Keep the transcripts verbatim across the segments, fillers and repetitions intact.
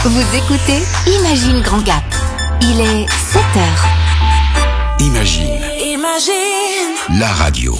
Vous écoutez Imagine Grand Gap. Il est sept heures. Imagine. Imagine. La radio.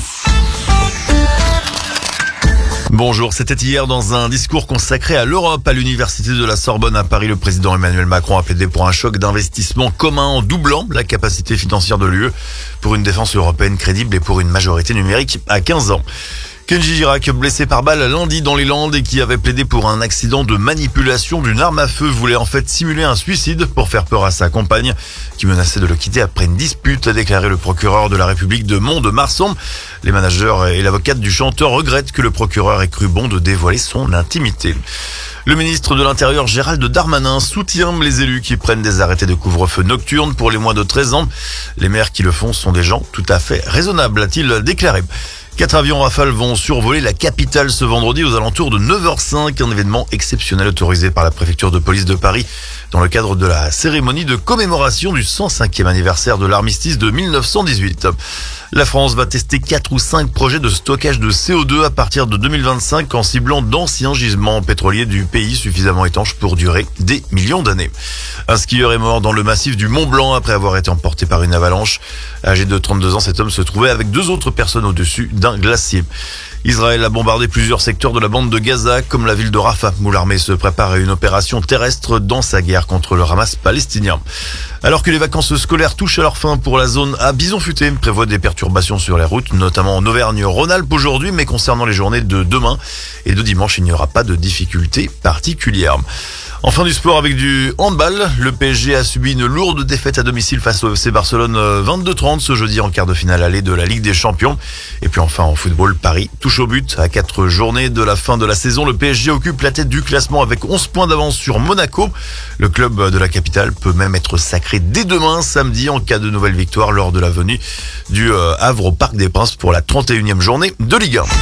Bonjour, c'était hier dans un discours consacré à l'Europe à l'université de la Sorbonne à Paris. Le président Emmanuel Macron a plaidé pour un choc d'investissement commun en doublant la capacité financière de l'U E pour une défense européenne crédible et pour une majorité numérique à quinze ans. Kenji Girac, blessé par balle lundi dans les Landes et qui avait plaidé pour un accident de manipulation d'une arme à feu, voulait en fait simuler un suicide pour faire peur à sa compagne qui menaçait de le quitter après une dispute, a déclaré le procureur de la République de Mont-de-Marsan. Les managers et l'avocate du chanteur regrettent que le procureur ait cru bon de dévoiler son intimité. Le ministre de l'Intérieur Gérald Darmanin soutient les élus qui prennent des arrêtés de couvre-feu nocturne pour les moins de treize ans. Les maires qui le font sont des gens tout à fait raisonnables, a-t-il déclaré. Quatre avions Rafale vont survoler la capitale ce vendredi aux alentours de neuf heures cinq, un événement exceptionnel autorisé par la préfecture de police de Paris dans le cadre de la cérémonie de commémoration du cent cinquième anniversaire de l'armistice de mille neuf cent dix-huit. La France va tester quatre ou cinq projets de stockage de C O deux à partir de deux mille vingt-cinq en ciblant d'anciens gisements pétroliers du pays suffisamment étanches pour durer des millions d'années. Un skieur est mort dans le massif du Mont Blanc après avoir été emporté par une avalanche. Âgé de trente-deux ans, cet homme se trouvait avec deux autres personnes au-dessus d'un glacier. Israël a bombardé plusieurs secteurs de la bande de Gaza, comme la ville de Rafah, où l'armée se prépare à une opération terrestre dans sa guerre contre le Hamas palestinien. Alors que les vacances scolaires touchent à leur fin pour la zone à Bison-Futé, prévoit des perturbations sur les routes, notamment en Auvergne-Rhône-Alpes aujourd'hui, mais concernant les journées de demain et de dimanche, il n'y aura pas de difficultés particulières. Enfin du sport avec du handball, le P S G a subi une lourde défaite à domicile face au F C Barcelone vingt-deux trente ce jeudi en quart de finale aller de la Ligue des Champions. Et puis enfin en football, Paris touche au but. À quatre journées de la fin de la saison, le P S G occupe la tête du classement avec onze points d'avance sur Monaco. Le club de la capitale peut même être sacré dès demain samedi en cas de nouvelle victoire lors de la venue du Havre au Parc des Princes pour la trente et unième journée de Ligue un.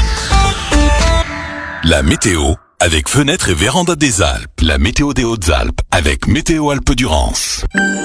La météo avec Fenêtres et Véranda des Alpes. La météo des Hautes-Alpes avec Météo Alpes-Durance.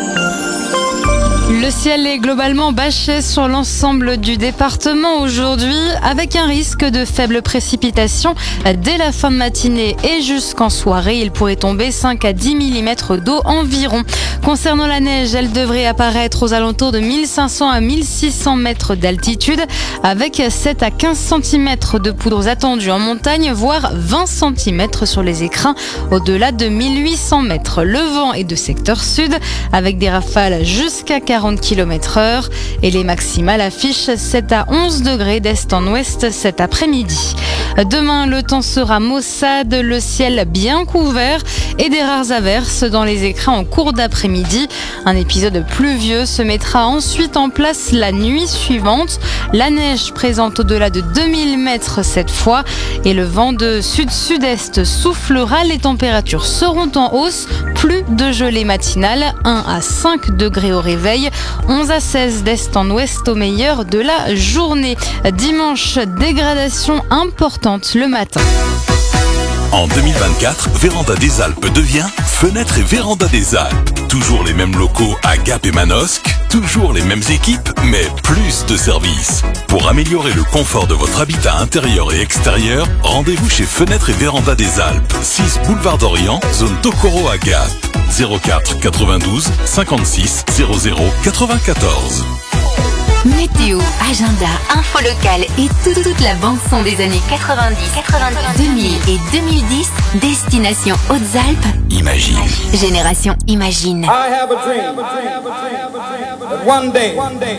Le ciel est globalement bâché sur l'ensemble du département aujourd'hui, avec un risque de faibles précipitations dès la fin de matinée et jusqu'en soirée. Il pourrait tomber cinq à dix millimètres d'eau environ. Concernant la neige, elle devrait apparaître aux alentours de mille cinq cents à mille six cents mètres d'altitude, avec sept à quinze centimètres de poudres attendues en montagne, voire vingt centimètres sur les écrins au-delà de mille huit cents mètres. Le vent est de secteur sud, avec des rafales jusqu'à quarante kilomètres heure et les maximales affichent sept à onze degrés d'est en ouest cet après-midi. Demain, le temps sera maussade, le ciel bien couvert et des rares averses dans les écrins en cours d'après-midi. Un épisode pluvieux se mettra ensuite en place la nuit suivante. La neige présente au-delà de deux mille mètres cette fois et le vent de sud-sud-est soufflera. Les températures seront en hausse, plus de gelée matinale, un à cinq degrés au réveil, onze à seize d'est en ouest au meilleur de la journée. Dimanche, dégradation importante le matin. En deux mille vingt-quatre, Véranda des Alpes devient Fenêtres et Véranda des Alpes. Toujours les mêmes locaux à Gap et Manosque, toujours les mêmes équipes, mais plus de services. Pour améliorer le confort de votre habitat intérieur et extérieur, rendez-vous chez Fenêtres et Véranda des Alpes, six boulevard d'Orient, zone Tokoro à Gap. zéro quatre quatre-vingt-douze cinquante-six zéro zéro quatre-vingt-quatorze. Météo, agenda, info locale et tout- toute la bande-son des années quatre-vingt-dix, quatre-vingt-dix, deux mille et deux mille dix, destination Hautes-Alpes, Imagine. génération Imagine. I have a dream that one day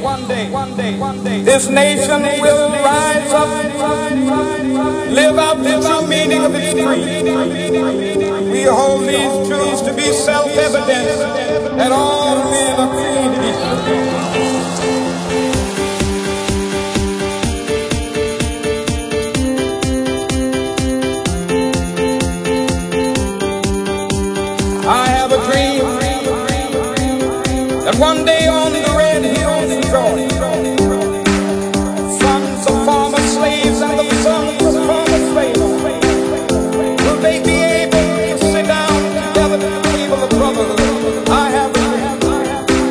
this nation will rise up, live out the true meaning of its creed. We hold these truths to be self-evident that all men are created equal. I have a dream that one day on the red hills of Georgia, sons of former slaves and the sons of former slaves, will they be able to sit down together at the table of brotherhood? I have a dream.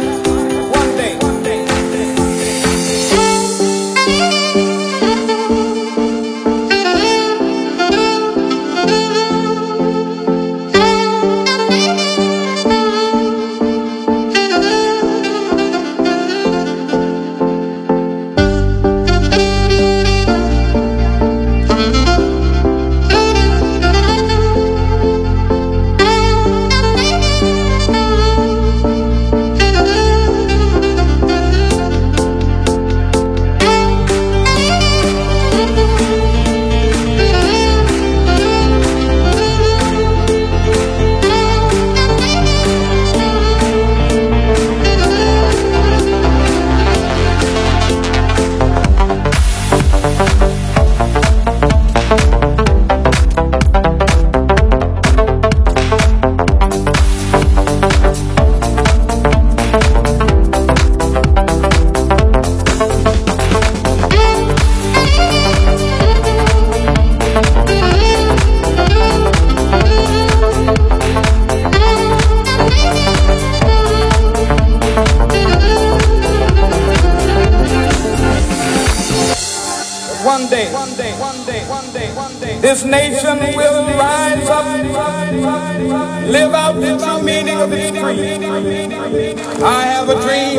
this nation will rise up, live out the true meaning of its creed. I have a dream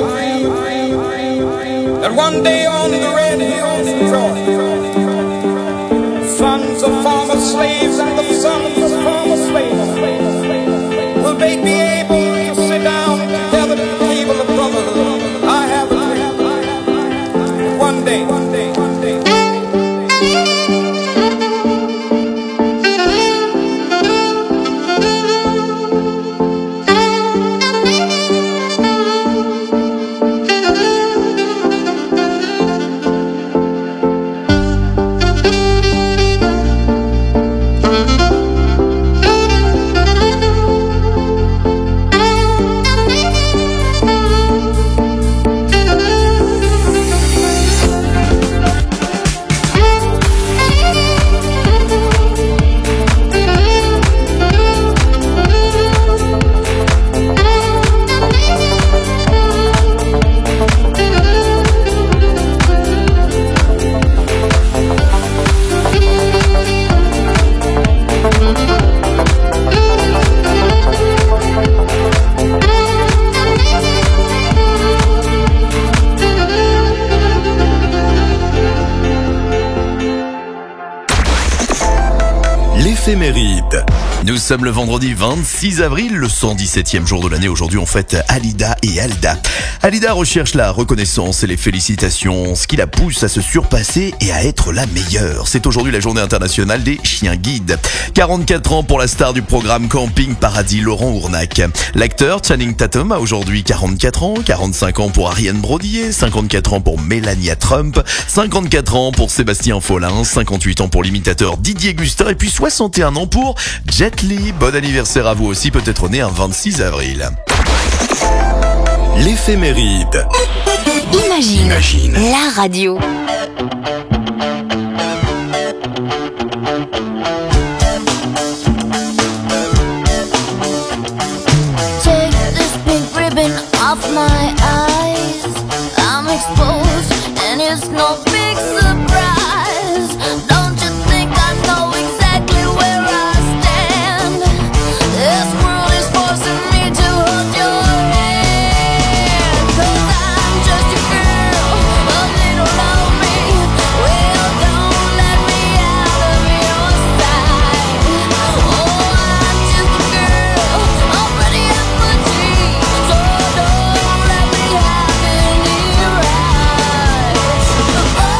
that one day on the red hills of Georgia, sons of former slaves and the sons of former slaves will they be able to sit down together at the table of brotherhood. I have a dream. One day, one day, one day. L'éphéméride. Nous sommes le vendredi vingt-six avril, le cent dix-septième jour de l'année. Aujourd'hui, on fête Alida et Alda. Alida recherche la reconnaissance et les félicitations, ce qui la pousse à se surpasser et à être la meilleure. C'est aujourd'hui la journée internationale des chiens guides. quarante-quatre ans pour la star du programme Camping Paradis, Laurent Ournac. L'acteur Channing Tatum a aujourd'hui quarante-quatre ans, quarante-cinq ans pour Ariane Brodier, cinquante-quatre ans pour Melania Trump, cinquante-quatre ans pour Sébastien Follin, cinquante-huit ans pour l'imitateur Didier Gustin et puis soixante et un ans pour Jet Li. Bon anniversaire à vous aussi, peut-être né un vingt-six avril. L'éphéméride. Imagine, Imagine. la radio. Take this pink ribbon off my eyes. I'm exposed and it's no big surprise. Don't you think I know exactly where I stand? This world is forcing me to hold your hand. 'Cause I'm just a girl, a little lonely. Well, don't let me out of your sight. Oh, I'm just a girl, already at my dreams. So don't let me have any rights. Oh,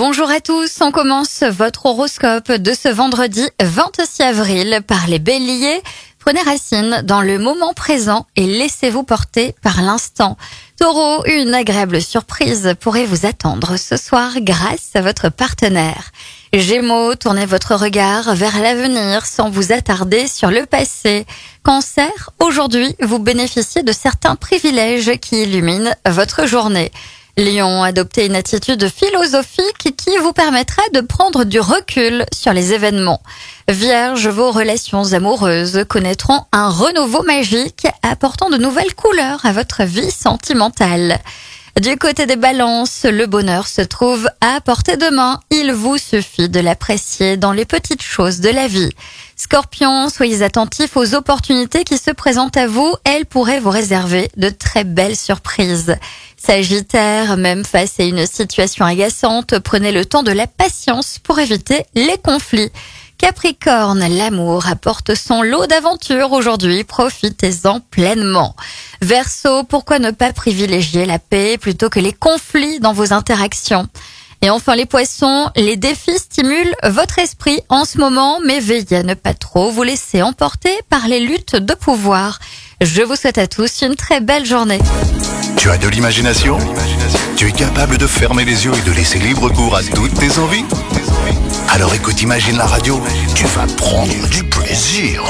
Bonjour à tous, on commence votre horoscope de ce vendredi vingt-six avril par les béliers. Prenez racine dans le moment présent et laissez-vous porter par l'instant. Taureau, une agréable surprise pourrait vous attendre ce soir grâce à votre partenaire. Gémeaux, tournez votre regard vers l'avenir sans vous attarder sur le passé. Cancer, aujourd'hui, vous bénéficiez de certains privilèges qui illuminent votre journée. Lion, adoptez une attitude philosophique qui vous permettra de prendre du recul sur les événements. Vierge, vos relations amoureuses connaîtront un renouveau magique apportant de nouvelles couleurs à votre vie sentimentale. Du côté des balances, le bonheur se trouve à portée de main. Il vous suffit de l'apprécier dans les petites choses de la vie. Scorpion, soyez attentifs aux opportunités qui se présentent à vous. Elles pourraient vous réserver de très belles surprises. Sagittaire, même face à une situation agaçante, prenez le temps de la patience pour éviter les conflits. Capricorne, l'amour apporte son lot d'aventures aujourd'hui, profitez-en pleinement. Verseau, pourquoi ne pas privilégier la paix plutôt que les conflits dans vos interactions? Et enfin les poissons, les défis stimulent votre esprit en ce moment, mais veillez à ne pas trop vous laisser emporter par les luttes de pouvoir. Je vous souhaite à tous une très belle journée. Tu as de l'imagination? Tu es capable de fermer les yeux et de laisser libre cours à toutes tes envies? Alors écoute, Imagine la radio, tu vas prendre du plaisir.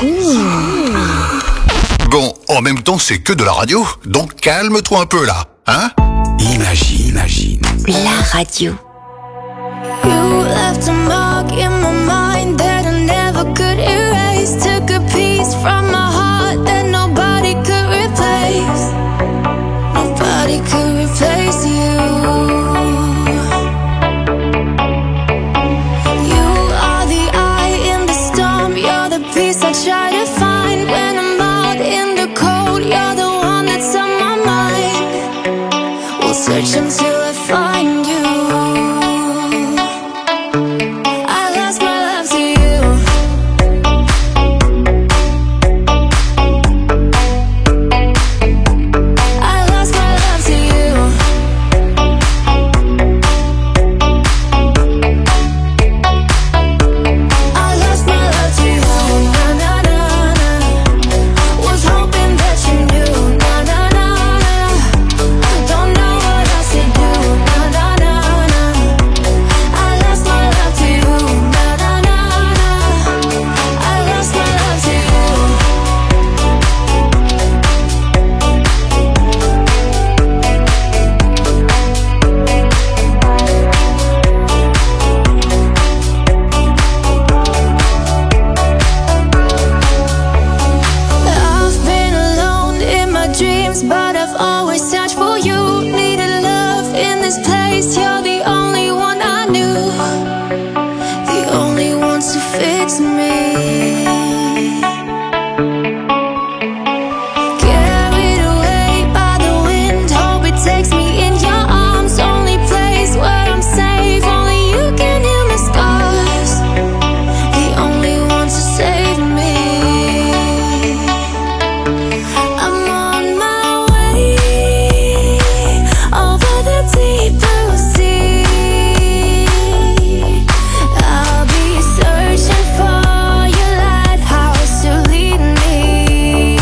Bon, en même temps, c'est que de la radio, donc calme-toi un peu là, hein? Imagine, imagine. La radio. You left a mark in my mind that I never could erase. Took a piece from my heart that nobody could replace. Nobody could replace you. You are the eye in the storm. You're the peace I try to find when I'm out in the cold. You're the one that's on my mind. We'll search until I find you. But I've always searched for you. Needed love in this place. You're the only one I knew, the only one to fix me. Carried away by the wind, hope it takes me in your arms. Only place where I'm safe, only you can heal my scars. The only one to save me. I'm on my over the deep blue sea. I'll be searching for your lighthouse to lead me.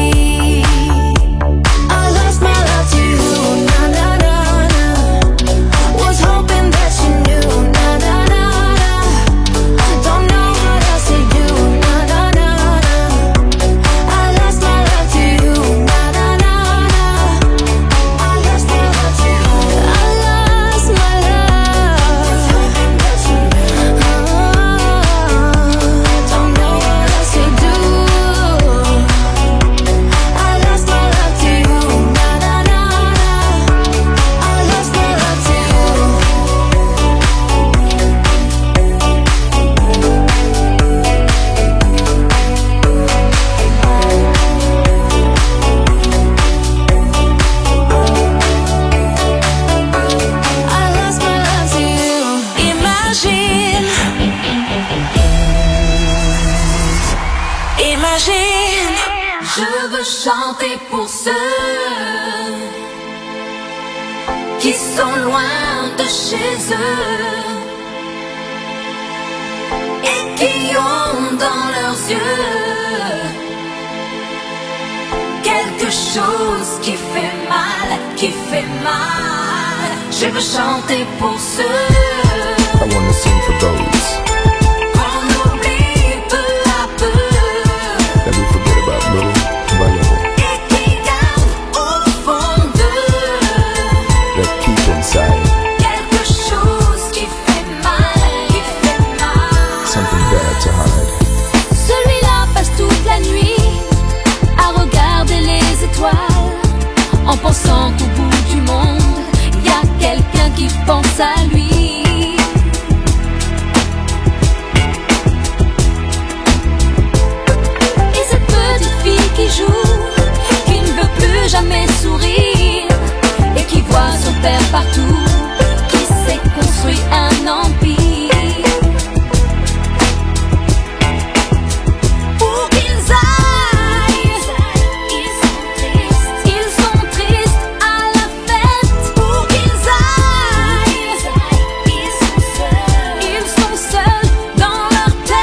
I lost my love to you, na na na na. Was hoping that you knew, na na na na. Don't know what else to do, na na na na. I lost my love to you, na na na na. I lost my love to you. I lost my love. Don't know what else to do. I lost my love to you. Na na na na. I lost my love to you. I lost my love to you. Imagine, imagine. Je veux chanter pour ceux qui sont loin de chez eux. yeux. Quelque chose qui fait mal, qui fait mal. Je veux chanter pour ceux I wanna sing for those qu'on oublie peu à peu that we forget about little by little, et qui gardent au fond d'eux that keep inside quelque chose qui fait mal, qui fait mal. something bad to hide. Celui-là passe toute la nuit à regarder les étoiles, en pensant qu'au bout du monde, y a quelqu'un qui pense à lui. Et cette petite fille qui joue, qui ne veut plus jamais sourire, et qui voit son père partout, qui s'est construit un empire. Pour qu'ils aillent, Ils sont tristes, ils sont tristes à la fête. Pour qu'ils aillent, ils sont seuls. ils sont seuls dans leur tête.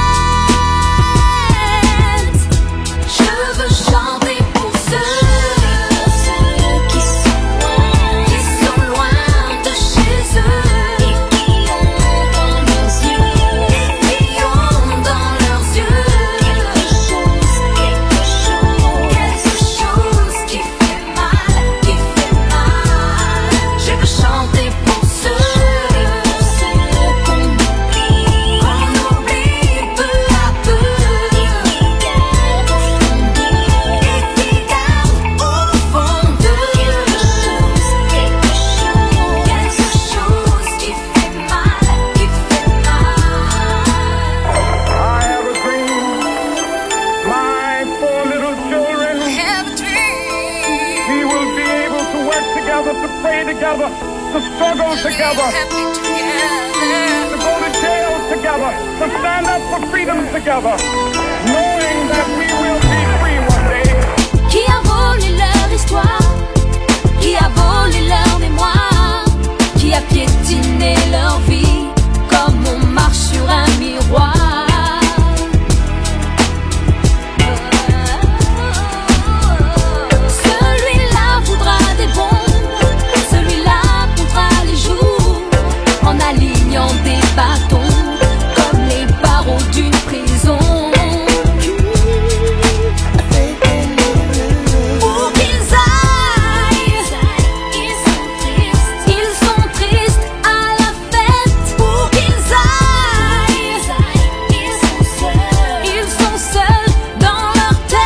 Je veux chanter pour ceux Qui sont loin, qui sont loin de chez eux et qui ont dans leurs yeux et qui ont dans leurs yeux quelque chose, quelque chose. quelque chose qui fait mal, qui fait mal. Je veux chanter pour ceux Qu'on oublie, qu'on oublie peu à peu qui gardent au fond d'eux et qui gardent au fond d'eux quelque chose, quelque chose. quelque chose qui fait mal, qui fait mal. I have a dream, my four little children, Have a dream. we will be able to work together, to pray together, to struggle together, Happy together. to go to jail together, to stand up for freedom together, knowing that we will be free one day. Qui a volé leur histoire, qui a volé leur mémoire, qui a piétiné leur vie, comme on marche sur un miroir. Celui-là voudra des bombes, celui-là comptera les jours, en alignant des bâtons, comme les barreaux d'une prison. Pour qu'ils aillent, Ils sont tristes, ils sont tristes à la fête. Pour qu'ils aillent, ils sont seuls. ils sont seuls dans leur tête.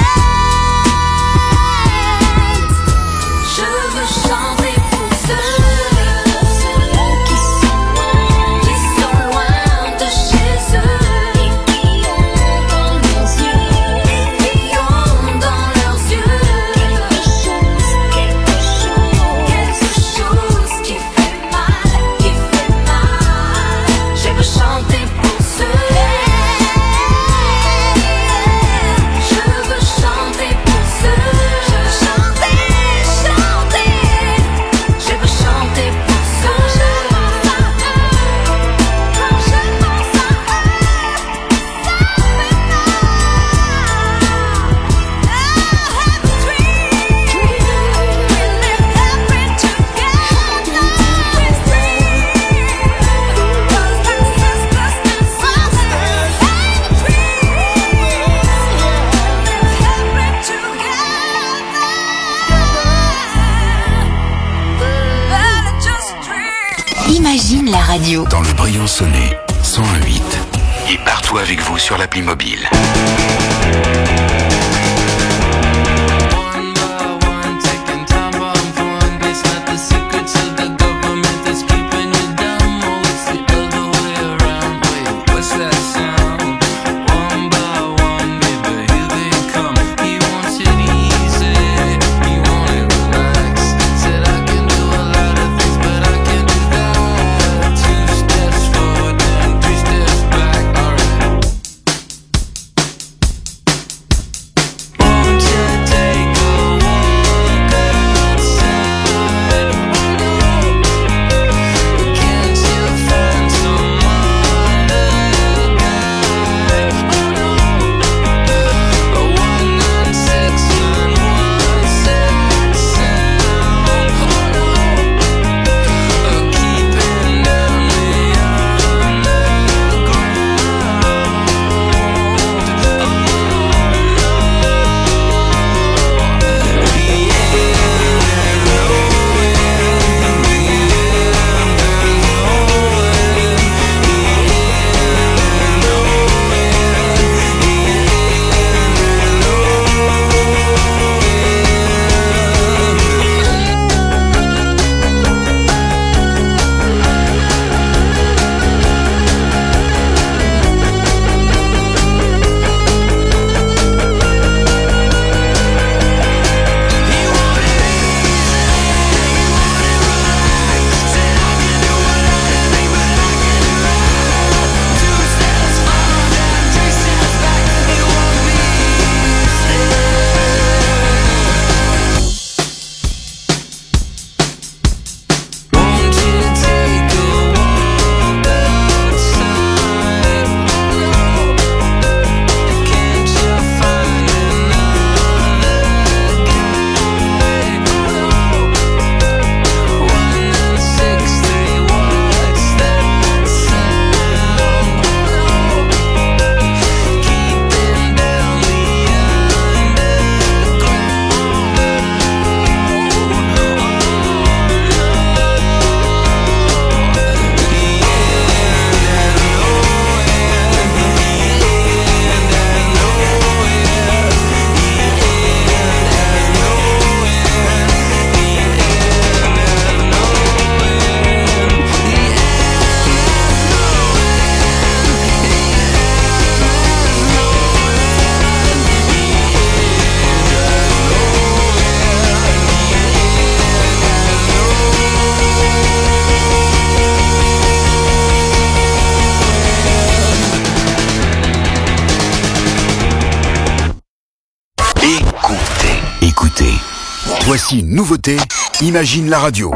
Je veux chanter pour ceux Qui sont loin, qui sont loin de chez eux qui ont dans leurs yeux et qui ont dans leurs yeux quelque chose, quelque chose. quelque chose qui fait mal, qui fait mal. Je veux chanter pour ceux. Je veux chanter pour ceux. Je veux chanter, chanter. Je veux chanter pour ceux. Je pense à eux. Quand je pense à eux, ça fait mal. I have a dream. We live happy together. We dream. Cause we're sisters and brothers. I have a dream. Live happy together. But I just dream. Imagine la radio. Dans le Briançonnais, cent un virgule huit. Et partout avec vous sur l'appli mobile. Voici une nouveauté, Imagine la radio.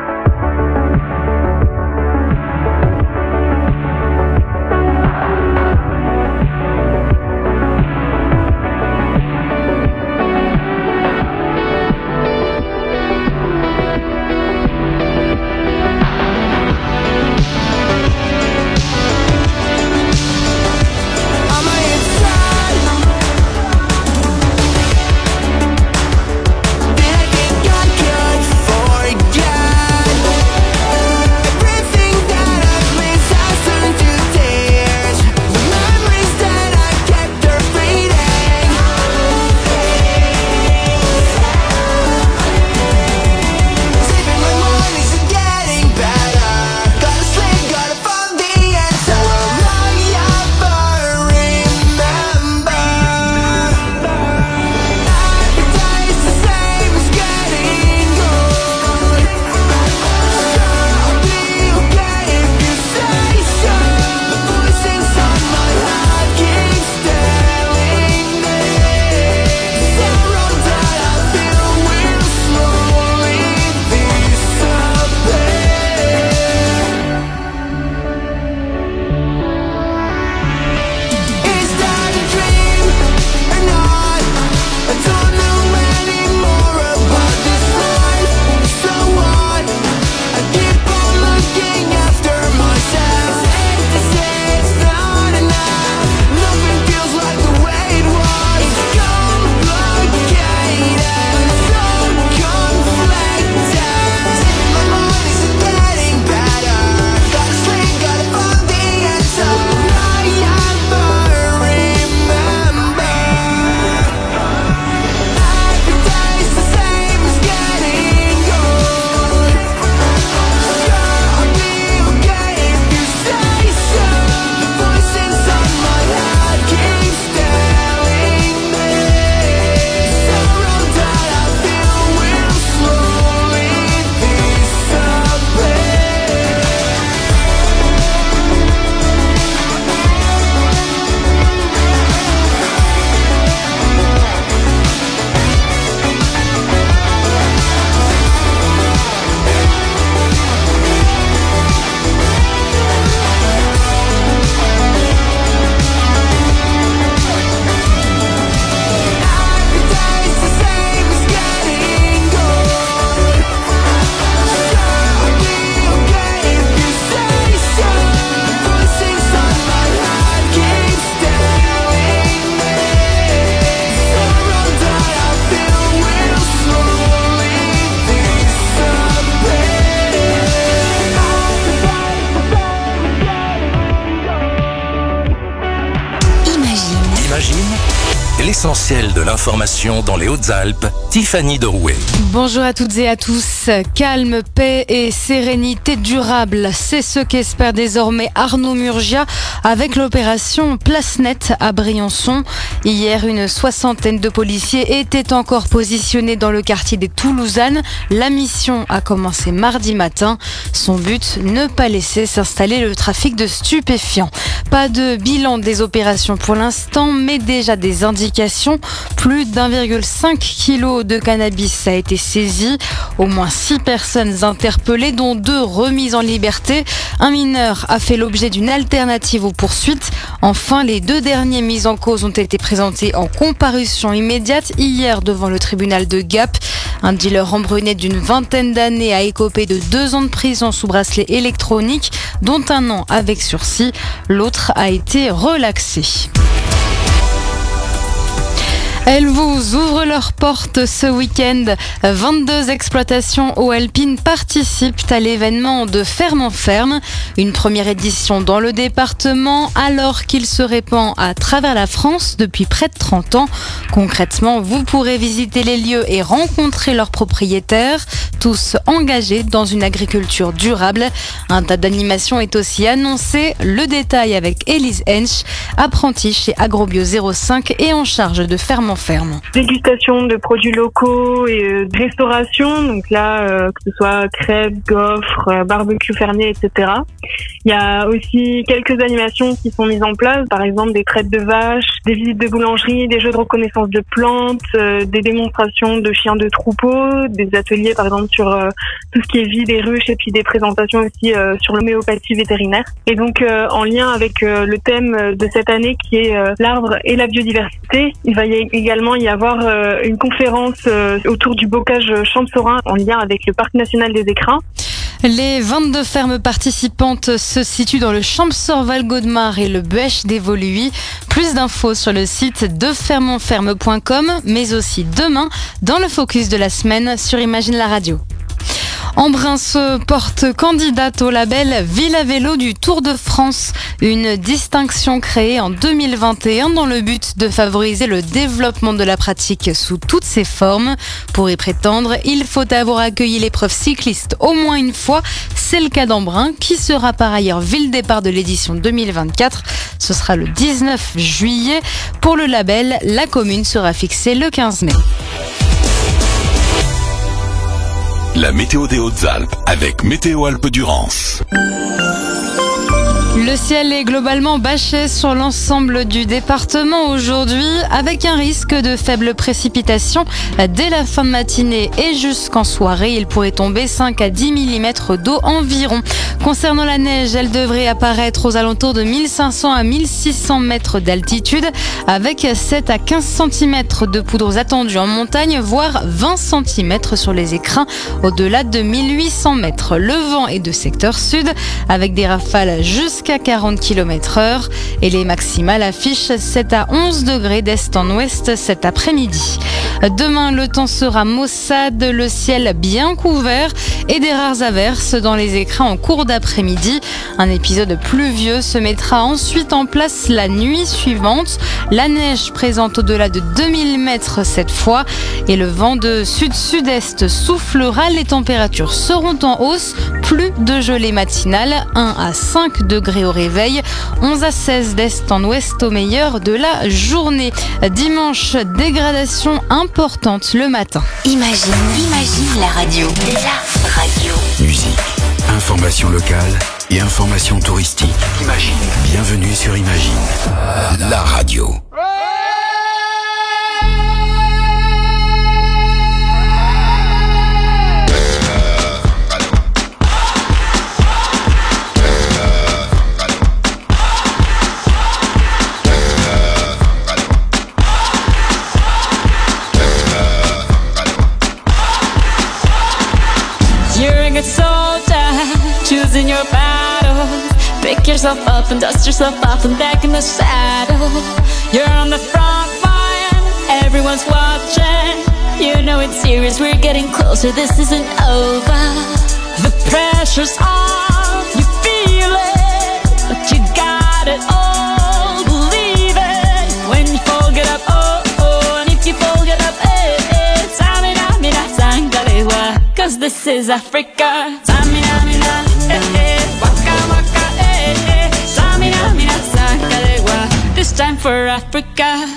L'essentiel de l'information dans les Hautes-Alpes, Tiffany Derouet. Bonjour à toutes et à tous. Calme, paix et sérénité durable, c'est ce qu'espère désormais Arnaud Murgia avec l'opération Place Nette à Briançon. Hier, une soixantaine de policiers étaient encore positionnés dans le quartier des Toulousanes. La mission a commencé mardi matin. Son but, ne pas laisser s'installer le trafic de stupéfiants. Pas de bilan des opérations pour l'instant, mais déjà des indications. Plus d'un virgule cinq kilo de cannabis a été saisi. Au moins six personnes interpellées, dont deux remises en liberté. Un mineur a fait l'objet d'une alternative aux poursuites. Enfin, les deux derniers mis en cause ont été présentés en comparution immédiate hier devant le tribunal de Gap. Un dealer embruné d'une vingtaine d'années a écopé de deux ans de prison sous bracelet électronique, dont un an avec sursis. L'autre a été relaxé. Elles vous ouvrent leurs portes ce week-end. vingt-deux exploitations eau alpine participent à l'événement de Ferme en Ferme. Une première édition dans le département alors qu'il se répand à travers la France depuis près de trente ans. Concrètement, vous pourrez visiter les lieux et rencontrer leurs propriétaires, tous engagés dans une agriculture durable. Un tas d'animations est aussi annoncé. Le détail avec Élise Hensch, apprentie chez Agrobio zéro cinq et en charge de Ferme en en ferme. Dégustation de produits locaux et euh, de restauration, donc là, euh, que ce soit crêpes, gaufres, euh, barbecue fermier, et cetera. Il y a aussi quelques animations qui sont mises en place, par exemple des traites de vaches, des visites de boulangerie, des jeux de reconnaissance de plantes, euh, des démonstrations de chiens de troupeau, des ateliers par exemple sur euh, tout ce qui est vie des ruches et puis des présentations aussi euh, sur l'homéopathie vétérinaire. Et donc euh, en lien avec euh, le thème de cette année qui est euh, l'arbre et la biodiversité, il va y également y avoir euh, une conférence euh, autour du bocage champsaurain en lien avec le Parc national des Écrins. Les vingt-deux fermes participantes se situent dans le Champsaur-Val-Gaudemar et le Buech d'Évoluy. Plus d'infos sur le site de ferme en ferme point com, mais aussi demain dans le focus de la semaine sur Imagine la radio. Embrun se porte candidate au label Ville à vélo du Tour de France, une distinction créée en deux mille vingt et un dans le but de favoriser le développement de la pratique sous toutes ses formes. Pour y prétendre, il faut avoir accueilli l'épreuve cycliste au moins une fois. C'est le cas d'Embrun, qui sera par ailleurs ville départ de l'édition deux mille vingt-quatre. Ce sera le dix-neuf juillet. Pour le label, la commune sera fixée le quinze mai. La météo des Hautes-Alpes avec Météo Alpes-Durance. Le ciel est globalement bâché sur l'ensemble du département aujourd'hui, avec un risque de faibles précipitations dès la fin de matinée et jusqu'en soirée. Il pourrait tomber cinq à dix millimètres d'eau environ. Concernant la neige, elle devrait apparaître aux alentours de mille cinq cents à mille six cents mètres d'altitude, avec sept à quinze centimètres de poudres attendues en montagne, voire vingt centimètres sur les écrins au-delà de mille huit cents mètres. Le vent est de secteur sud, avec des rafales jusqu'à quarante kilomètres heure et les maximales affichent sept à onze degrés d'est en ouest cet après-midi. Demain, le temps sera maussade, le ciel bien couvert et des rares averses dans les écrins en cours d'après-midi. Un épisode pluvieux se mettra ensuite en place la nuit suivante. La neige présente au-delà de deux mille mètres cette fois et le vent de sud-sud-est soufflera. Les températures seront en hausse, plus de gelée matinale, un à cinq degrés au réveil, onze à seize d'est en ouest au meilleur de la journée. Dimanche, dégradation importante le matin. Imagine, imagine la radio. La radio. Musique, information locale et information touristique. Imagine. Bienvenue sur Imagine, la radio. Choosing your battle. Pick yourself up and dust yourself off and back in the saddle. You're on the front line, everyone's watching. You know it's serious, we're getting closer, this isn't over. The pressure's on, you feel it, but you got it all, believe it. When you fall, get up, oh, oh, and if you fall, get up, eh, eh. Samina, mina, sangalewa, cause this is Africa. Samina, mina, eh, eh, waka, waka, eh, eh. Samina, mina, sangalewa, this time for Africa.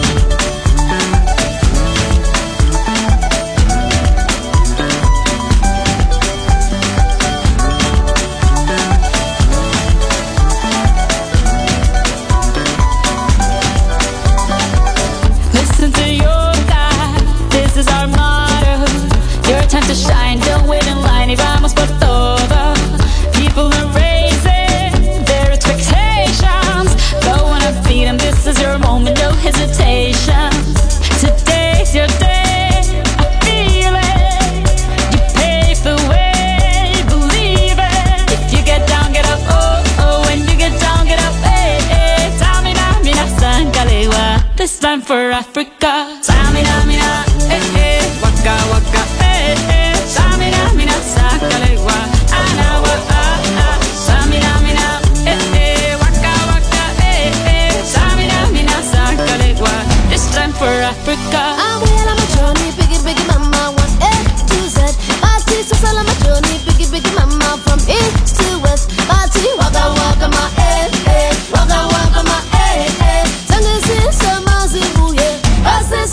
Time to shine, don't wait in line, y vamos por todo. People are raising their expectations. Go on and feed them, this is your moment, no hesitation. Today's your day, I feel it. You pave the way, believe it. If you get down, get up, oh, oh. When you get down, get up, eh, eh. Samina, mina, sangalewa, this time for Africa. Samina, mina, eh, eh. Waka, waka, eh, eh. Samina, mina, sangalewa, anawa, ah, ah. Samina, mina, eh, eh. Waka, waka, eh, eh. Samina, mina, sangalewa, this time for Africa. I'm well on my journey, biggie, biggie, mama, one A to Z. Party, so on my journey, biggie, biggie, mama, from east to west. Party, waka, waka, my eh, eh. Waka, waka, my eh, eh. Sangin' sin, sama, zibu, yeah. Ase,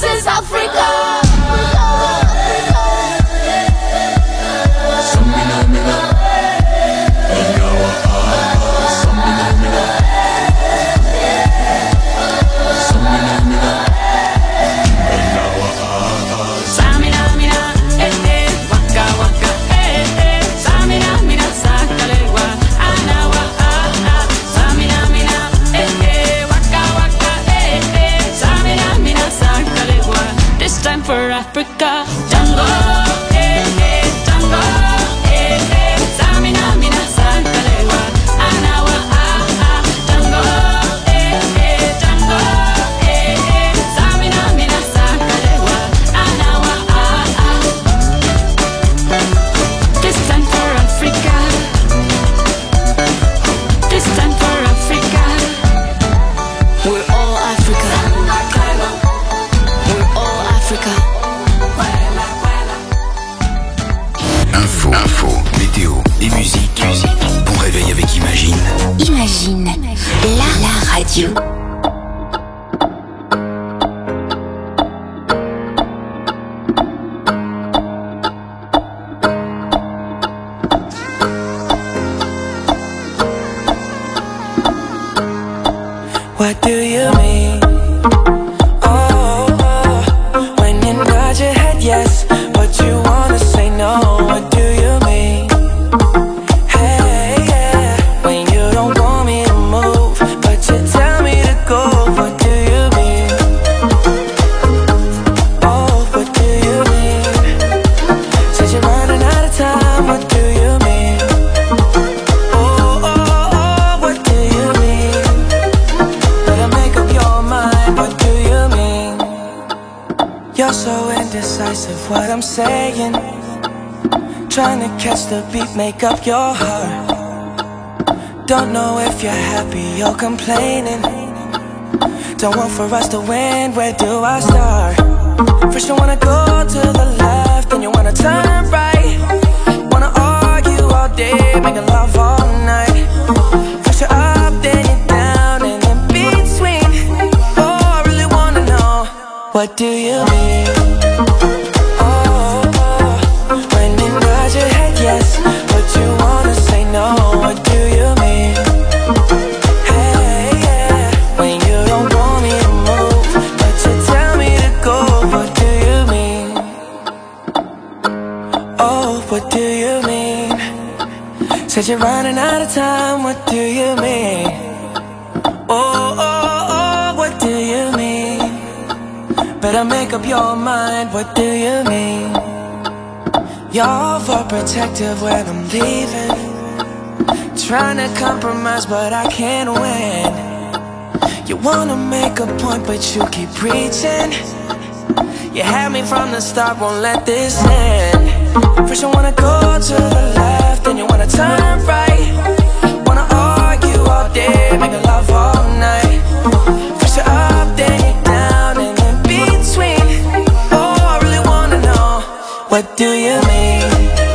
radio. What do you mean? Oh, oh, when you nod your head yes, but you wanna say no. What do you mean? Hey, yeah, when you don't want me to move, but you tell me to go. What do you mean? Oh, what do you mean? Said you're running out of time. What do you mean? Oh, oh, oh, what do you mean? Better make up your mind. What do you mean? You're so indecisive. What I'm saying, trying to catch the beat, make up your heart. Don't know if you're happy or complaining. Don't want for us to win, where do I start? First you wanna go to the left, then you wanna turn right. Wanna argue all day, making love all night. First you're up, then you're down, and in between. Oh, I really wanna know, what do you mean? Oh, oh, when you nod your head yes, but you wanna say no. What do you mean? Hey, yeah, when you don't want me to move, but you tell me to go. What do you mean? Oh, what do you mean? Said you're running out of time. What do you mean? Oh, oh, oh, what do you mean? Better make up your mind. What do you mean? You're overprotective when I'm leaving. Trying to compromise, but I can't win. You wanna make a point, but you keep preaching. You had me from the start, won't let this end. First you wanna go to the left, then you wanna turn right. Wanna argue all day, making love all night. First you're up, then you're down, and in between. Oh, I really wanna know, what do you mean?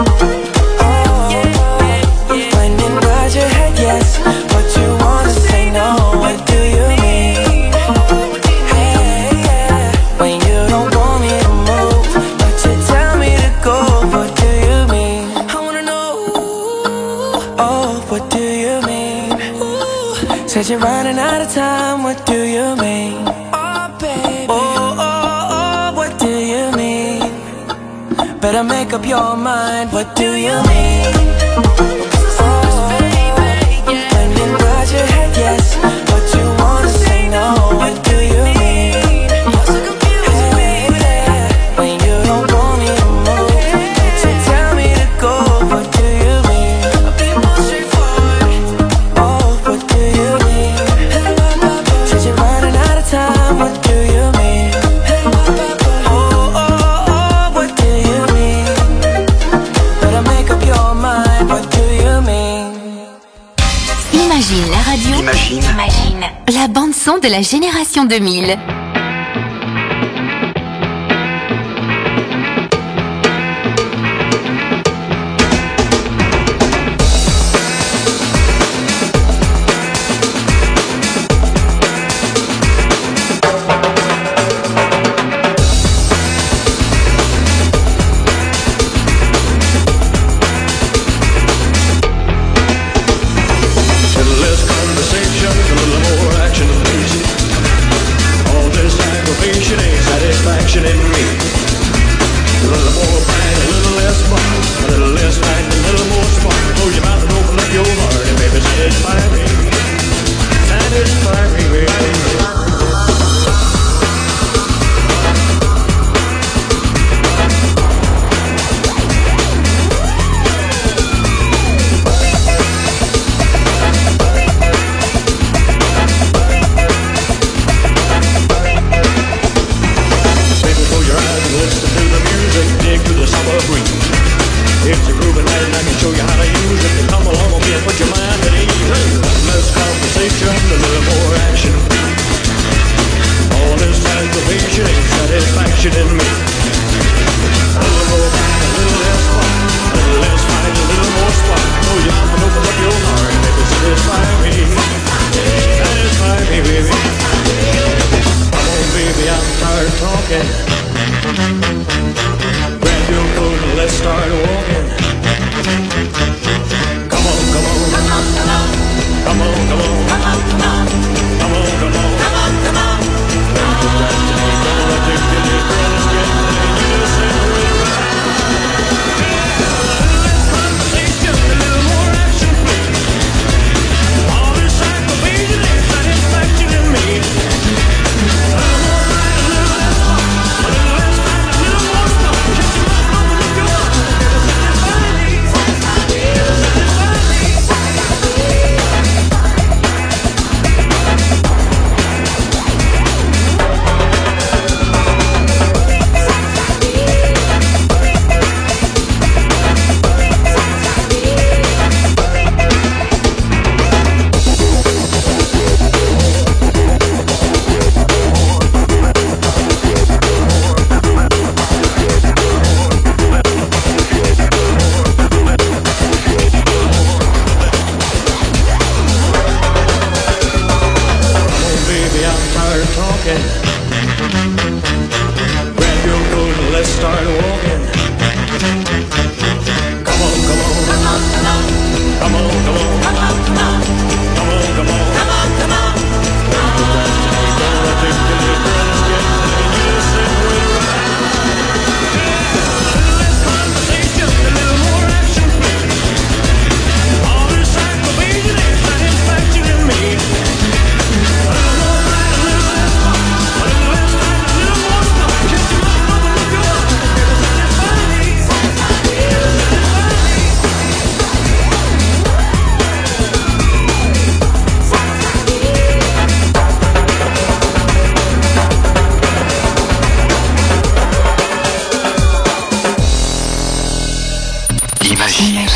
Oh, when you nod your head yes, but you wanna say no. What do you mean? Hey, yeah, when you don't want me to move, but you tell me to go. What do you mean? I wanna know. Oh, what do you mean? Said you're running out of time. What do you mean? Oh, baby. Oh, oh, oh, what do you mean? Better make up your mind. What do you mean? Oh, when you nod your head yes, but you wanna say no. What do you mean? Hey, yeah, when you don't want me to move, but you tell me to go. What do you mean? I'll be more straightforward. Oh, what do you mean? Said you're running out of time. What do you mean? Oh, oh, oh, what do you mean? Better make up your mind. What do you mean? Imagine la radio. Imagine. Imagine. La bande son de la génération deux mille. Less conversation, a little more action, please. All this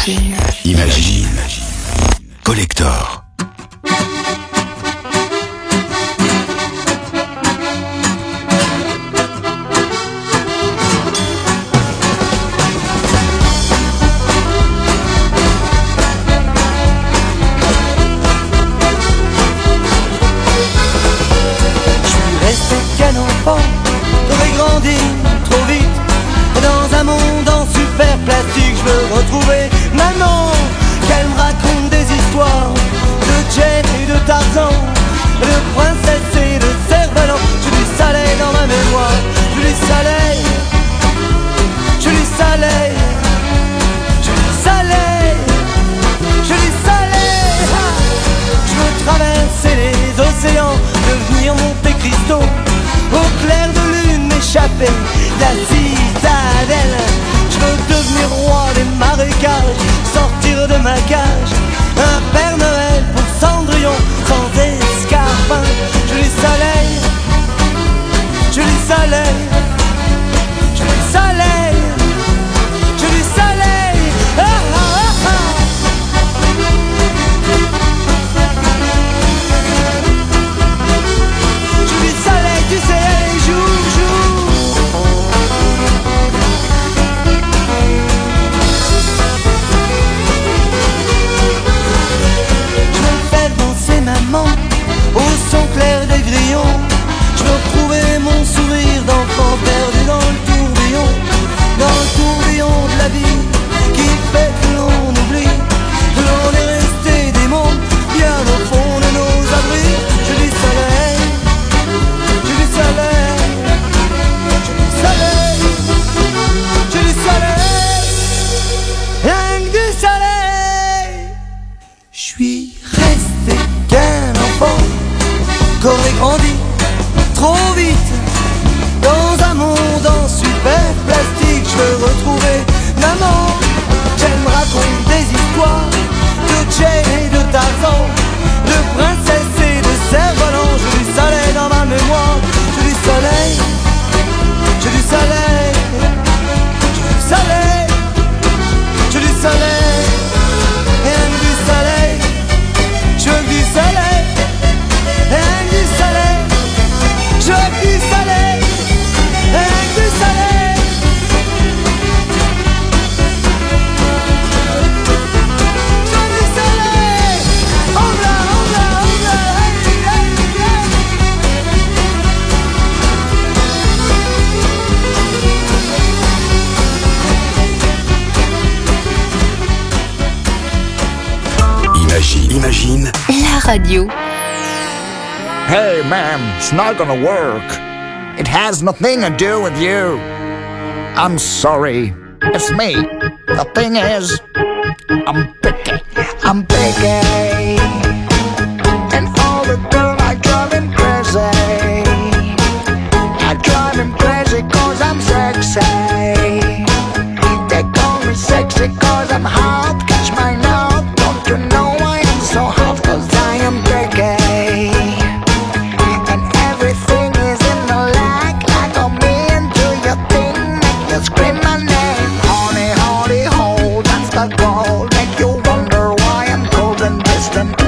Imagine. Imagine. Collector. Resté qu'un enfant, j'aurais grandi trop vite. Et dans un monde en super plastique, je veux retrouver maman, qu'elle me raconte des histoires de Jet et de Tarzan, de princesse et de cerf-volant. Je lui salais dans ma mémoire, je lui salais, je lui salais, je lui salais, je lui salais. Ah, je veux traverser les océans, devenir Monte Cristo, au clair de lune m'échapper de la citadelle. Je veux devenir roi des marécages, sortir de ma cage, un Père Noël pour Cendrillon, sans escarpin. Je lui salais, je lui salais, je lui salais, je lui salais. Ah, ah, ah, ah. Je lui salais, tu sais, jour, jour. Je veux faire danser maman au son clair des grillons. Je veux retrouver mon sourire d'enfant perdu dans le tourbillon, dans le tourbillon de la vie qui fait que l'on oublie que l'on est resté des mondes bien au fond de nos abris. Je lui salais, je lui salais, je lui salais, je lui salais, rien que du soleil. Je suis resté qu'un enfant, qu'aurait grandi trop vite, dans un monde en super plastique. Je veux retrouver maman, qu'elle me raconte des histoires de Jay et de Tarzan, de princesse et de cerf-volant. Je lui salais dans ma mémoire, je lui salais, je lui salais, je lui salais, je lui salais, rien que du soleil. Je veux du soleil, rien que du soleil. Je veux du soleil, rien que du soleil. Je veux du soleil. On l'a, on l'a, on l'a, hey, hey, Imagine. Imagine. La radio. Hey, ma'am, it's not gonna work. It has nothing to do with you. I'm sorry. It's me. The thing is, I'm picky. I'm picky. And all the girls, I drive him crazy. I drive him crazy cause I'm sexy. They call me sexy cause I'm hot. Catch my note. Don't you know I am so hot cause I am picky. Scream my name, honey, honey, hold, that's the goal. Make you wonder why I'm cold and distant.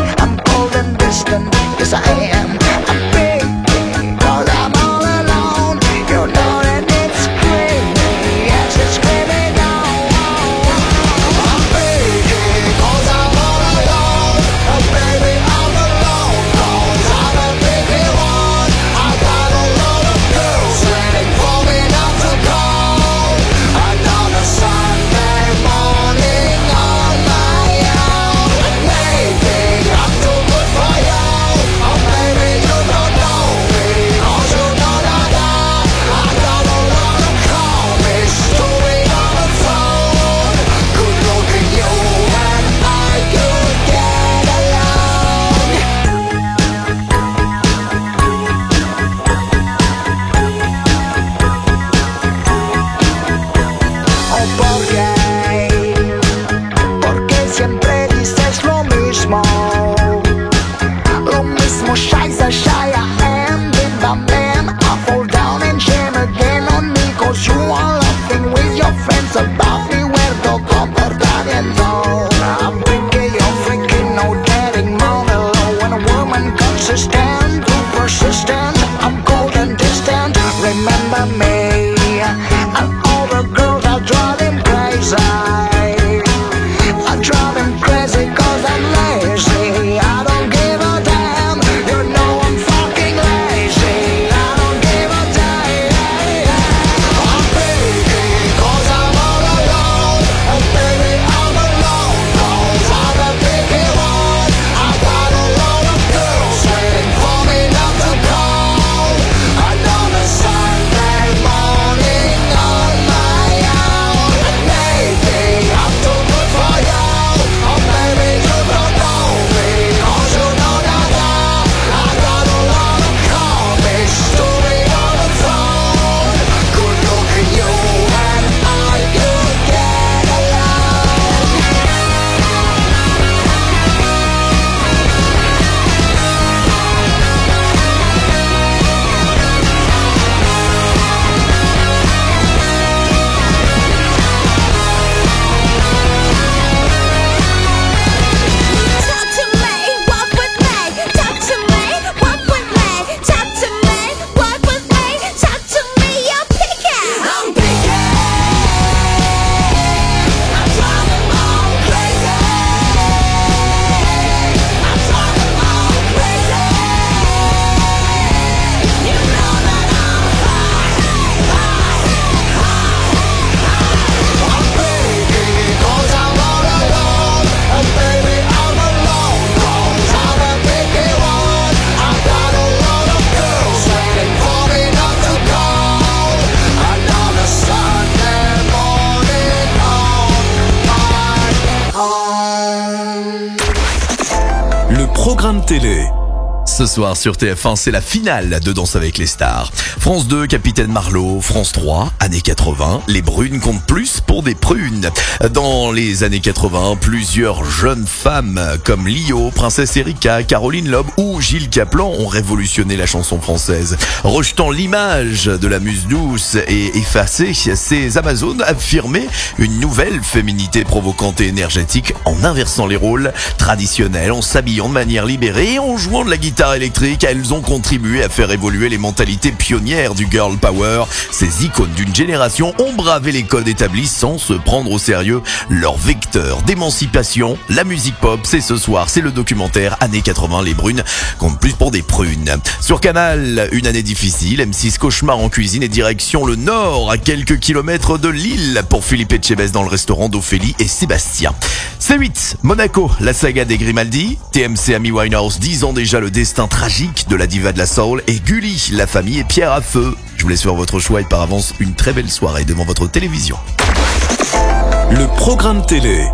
programme télé. Ce soir sur T F un, c'est la finale de Danse avec les stars. France deux, Capitaine Marlowe. France trois, années quatre-vingts. Les brunes comptent plus pour des prunes. Dans les années quatre-vingts, plusieurs jeunes femmes comme Lio, Princesse Erika, Caroline Loeb ou Gilles Caplan ont révolutionné la chanson française. Rejetant l'image de la muse douce et effacée, ces Amazones affirmaient une nouvelle féminité provocante et énergétique en inversant les rôles traditionnels, en s'habillant de manière libérée et en jouant de la guitare électrique. Elles ont contribué à faire évoluer les mentalités pionnières du girl power. Ces icônes d'une génération ont bravé les codes établis sans se prendre au sérieux. Leur vecteur d'émancipation, la musique pop, c'est ce soir, c'est le documentaire années quatre-vingts, les brunes comptent plus pour des prunes. Sur Canal, une année difficile, M six cauchemar en cuisine et direction le nord, à quelques kilomètres de Lille, pour Philippe Etchebest dans le restaurant d'Ophélie et Sébastien. C huit, Monaco, la saga des Grimaldi. T M C Amy Winehouse, dix ans déjà le destin tragique de la diva de la soul, et Gulli, la famille et Pierre à feu. Je vous laisse faire votre choix et par avance une très belle soirée devant votre télévision. Le programme télé.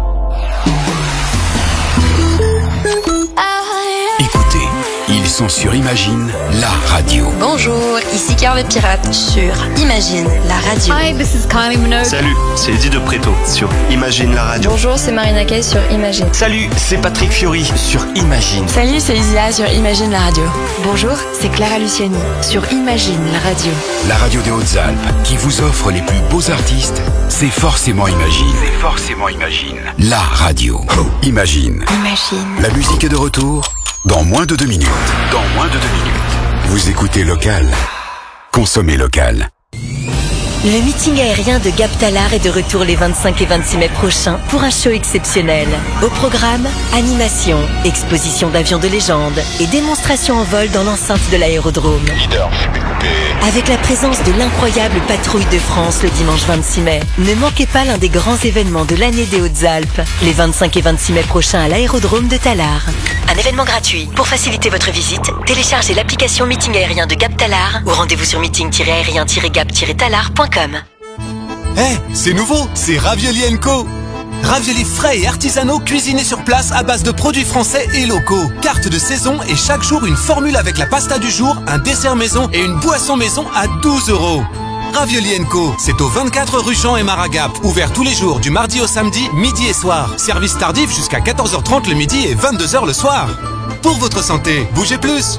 Écoutez, ils sont sur Imagine, la radio. Bonjour, ici Carl le Pirate sur Imagine, la radio. Hi, this is Kylie Minogue. Salut, c'est Eddie de Preto sur Imagine, la radio. Bonjour, c'est Marina Kaye sur Imagine. Salut, c'est Patrick Fiori sur Imagine. Salut, c'est Isia sur Imagine, la radio. Bonjour, c'est Clara Luciani sur Imagine, la radio. La radio des Hautes-Alpes qui vous offre les plus beaux artistes, c'est forcément Imagine. C'est forcément Imagine. La radio. Imagine. Imagine. La musique est de retour dans moins de deux minutes. Dans moins de deux minutes. Vous écoutez local. Consommez local. Le meeting aérien de Gap Talar est de retour les vingt-cinq et vingt-six mai prochains pour un show exceptionnel. Au programme, animation, exposition d'avions de légende et démonstration en vol dans l'enceinte de l'aérodrome. Leader, coupé. Avec la présence de l'incroyable patrouille de France le dimanche vingt-six mai. Ne manquez pas l'un des grands événements de l'année des Hautes-Alpes, les vingt-cinq et vingt-six mai prochains à l'aérodrome de Talar. Un événement gratuit. Pour faciliter votre visite, téléchargez l'application Meeting aérien de Gap Talar ou rendez-vous sur meeting aérien gap talar point com. Eh, hey, c'est nouveau, c'est Ravioli and Co. Raviolis frais et artisanaux cuisinés sur place à base de produits français et locaux. Carte de saison et chaque jour une formule avec la pasta du jour, un dessert maison et une boisson maison à douze euros. Ravioli and Co, c'est au vingt-quatre rue Jean et Maragap. Ouvert tous les jours du mardi au samedi, midi et soir. Service tardif jusqu'à quatorze heures trente le midi et vingt-deux heures le soir. Pour votre santé, bougez plus.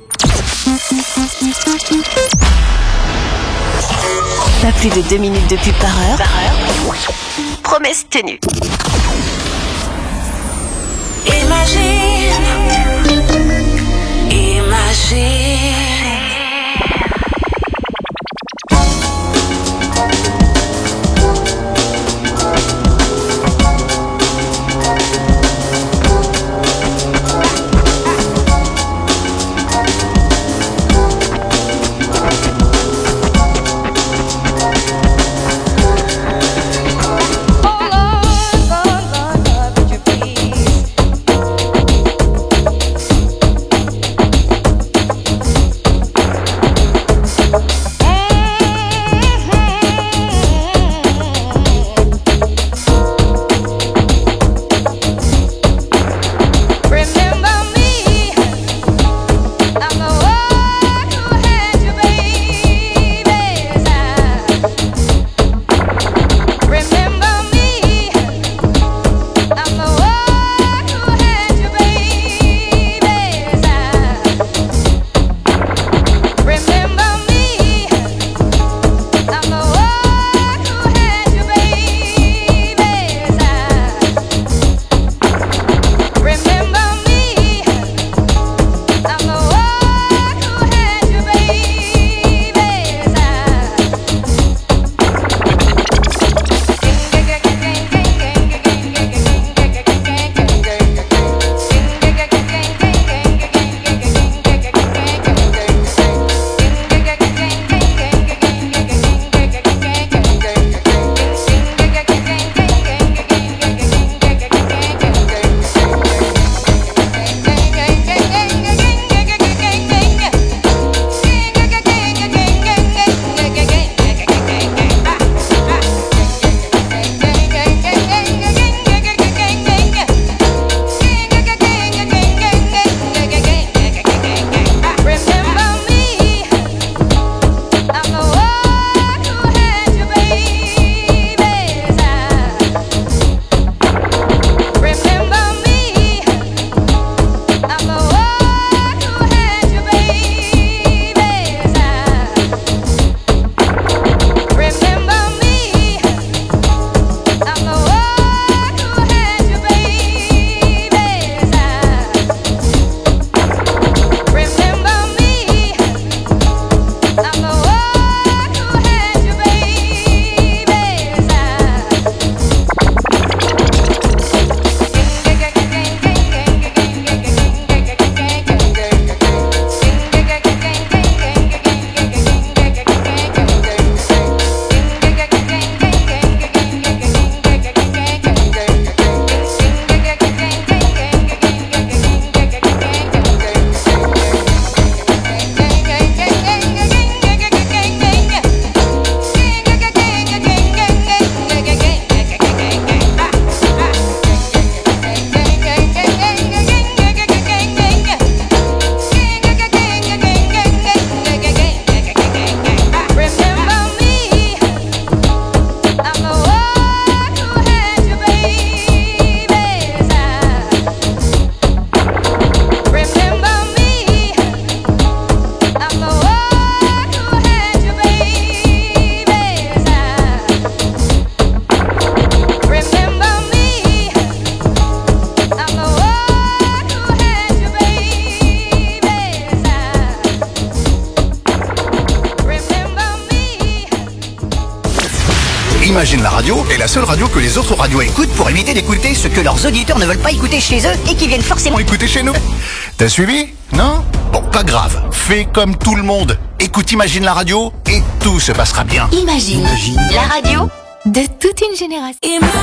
Pas plus de deux minutes de pub par heure. Par heure. Promesse tenue. Imagine, imagine. Imagine la radio est la seule radio que les autres radios écoutent pour éviter d'écouter ce que leurs auditeurs ne veulent pas écouter chez eux et qui viennent forcément écouter chez nous. T'as suivi? Non? Bon, pas grave. Fais comme tout le monde. Écoute Imagine la radio et tout se passera bien. Imagine, Imagine. la radio de toute une génération.